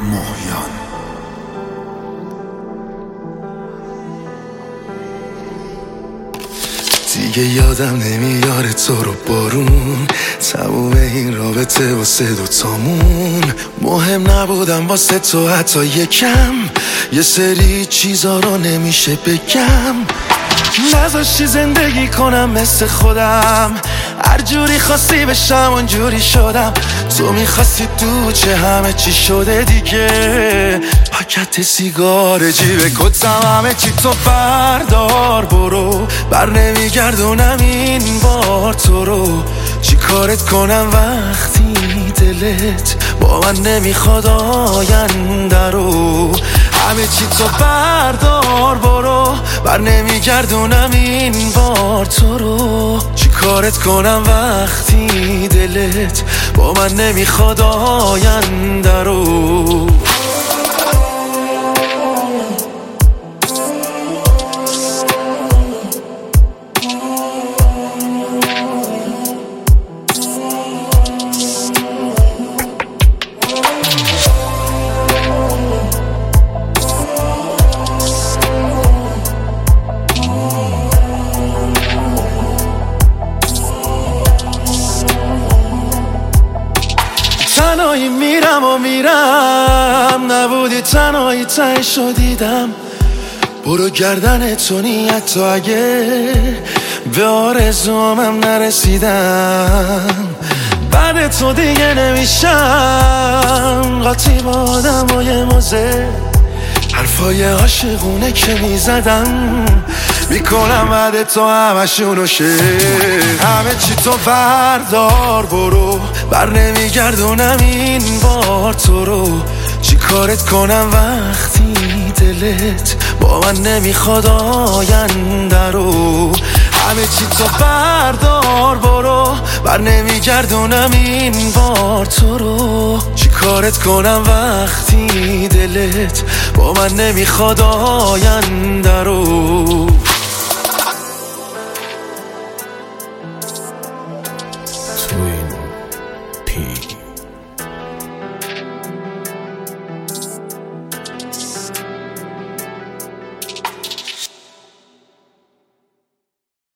مهیان. دیگه یادم نمیاره تو رو بارون، تموم این رابطه واسه دوتامون. مهم نبودم واسه تو حتی یکم، یه سری چیزا رو نمیشه بگم. نذاشتی زندگی کنم مثل خودم، هر جوری خواستی بشم اونجوری شدم. تو میخواستی تو چه همه چی شده دیگه، پاکت سیگار جیب کتم همه چی تو بردار برو. بر نمیگردونم این بار تو رو، چی کارت کنم وقتی دلت با من نمیخواد آینده رو. همه چی تو بردار برو، بر نمیگردونم این بار تو رو. چی کارت کنم وقتی دلت با من نمیخواد آینده رو. تنهایی میرم و میرم، نبودی تنهایی تهشو دیدم. برو گردن تو نیت تو، اگه به آرزوامم نرسیدم بعد تو دیگه نمیشم قاطی با آدمای موزه. حرفای عاشقونه که میزدم میکنم بعد تو همشونو همه چی تو بردار برو، بر نمیگردونم این بار تو رو. چی کارت کنم وقتی دلت با من نمیخواد آینده رو. همه چی تو بردار برو، بر نمیگردونم این بار تو رو. چی کارت کنم وقتی دلت با من نمیخواد آینده رو.